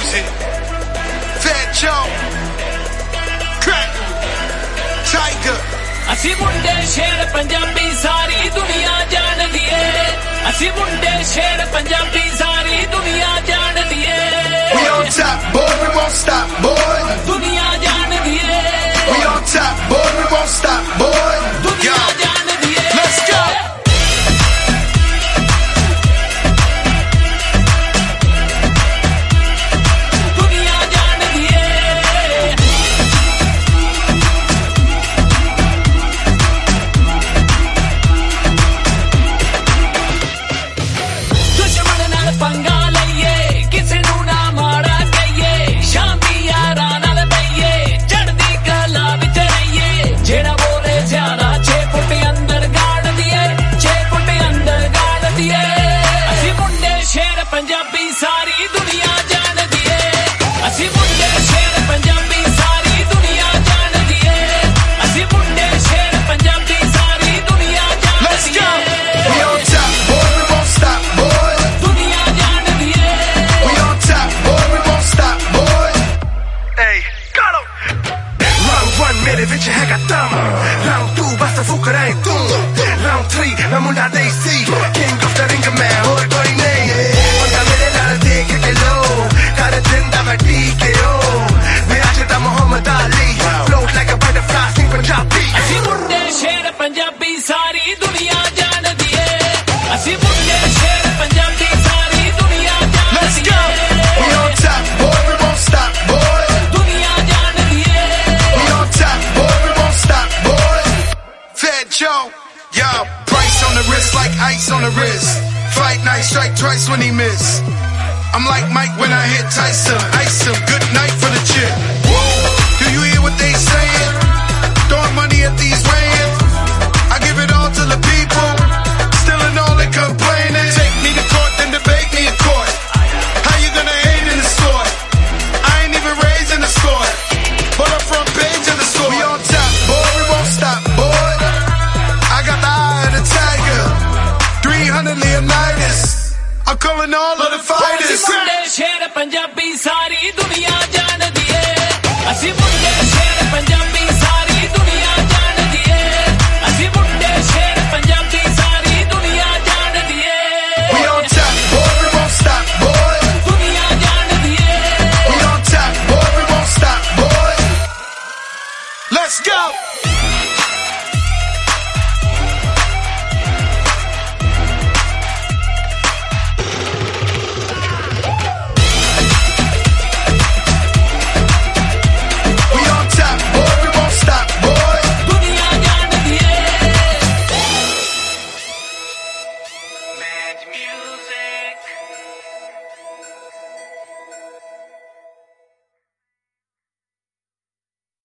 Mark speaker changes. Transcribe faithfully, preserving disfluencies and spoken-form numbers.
Speaker 1: music. Fat Joe, Crack, Tiger.
Speaker 2: ਅਸੀਂ ਮੁੰਡੇ ਸ਼ੇਰ ਪੰਜਾਬੀ ਸਾਰੀ ਦੁਨੀਆ ਜਾਣਦੀ ਏ ਅਸੀਂ ਮੁੰਡੇ ਸ਼ੇਰ ਪੰਜਾਬੀ ਸਾਰੀ ਦੁਨੀਆ ਜਾਣਦੀ ਏ
Speaker 1: We on top, boy, we won't stop, boy.
Speaker 2: ਦੁਨੀਆ ਜਾਣਦੀ ਏ
Speaker 1: We on top, boy, we won't stop, boy.
Speaker 2: ਦੁਨੀਆ ਜਾਣਦੀ ਏ
Speaker 1: Let's go.
Speaker 2: ਪੰਜਾਬੀ ਸਾਰੀ ਦੁਨੀਆ ਜਾਣਦੀ ਏ ਅਸੀਂ ਮੁੰਡੇ ਸ਼ੇਰ ਪੰਜਾਬੀ ਸਾਰੀ ਦੁਨੀਆ ਜਾਣਦੀ ਏ ਅਸੀਂ ਮੁੰਡੇ ਸ਼ੇਰ ਪੰਜਾਬੀ ਸਾਰੀ ਦੁਨੀਆ ਜਾਣਦੀ ਏ
Speaker 1: We on top, boy, we won't stop, boy.
Speaker 2: ਦੁਨੀਆ ਜਾਣਦੀ ਏ
Speaker 1: We on top, boy, we won't stop, boy. Hey, got him. Round one, ਮੇਰੇ ਵਿੱਚ ਹੈਗਾ ਦਮ Round two, ਬਸ ਫੁਕ ਰਹੇ ਤੂੰ Round three, ਮੈਂ ਮੁੰਡਾ ਦੇਸੀ King of the ring man, ਹੋਰ ਕੋਈ ਨਹੀਂ
Speaker 2: ਪੰਜਾਬੀ ਸਾਰੀ ਦੁਨੀਆ ਜਾਣਦੀ ਏ ਅਸੀਂ ਮੁੰਡੇ ਸ਼ੇਰ ਪੰਜਾਬੀ ਸਾਰੀ ਦੁਨੀਆ ਜਾਣਦੀ ਏ
Speaker 1: We on top, boy, we won't stop, boy.
Speaker 2: ਦੁਨੀਆ ਜਾਣਦੀ ਏ
Speaker 1: We on top, boy, we won't stop, boy. Fat Joe, yo, price on the wrist like ice on the wrist. Fight night, strike twice when he miss. I'm like Mike when I hit Tyson. Ice him, good night for the chip. Do you hear what they saying? Throwing money at these weigh-ins. I give it all to the people, stealing all they complaining. Take me to court, then debate me in court. How you gonna hate in the store? I ain't even raised in the store, but I'm front page of the store. We on top, boy, we won't stop, boy. I got the eye of the tiger, three hundred Leonidas. I'm calling all of the fighters.
Speaker 2: ਮੁੰਡੇ ਸ਼ੇਰ ਪੰਜਾਬੀ ਸਾਰੀ ਦੁਨੀਆ ਜਾਣਦੀ ਏ ਅਸੀਂ ਮੁੰਡੇ ਸ਼ੇਰ ਪੰਜਾਬੀ ਸਾਰੀ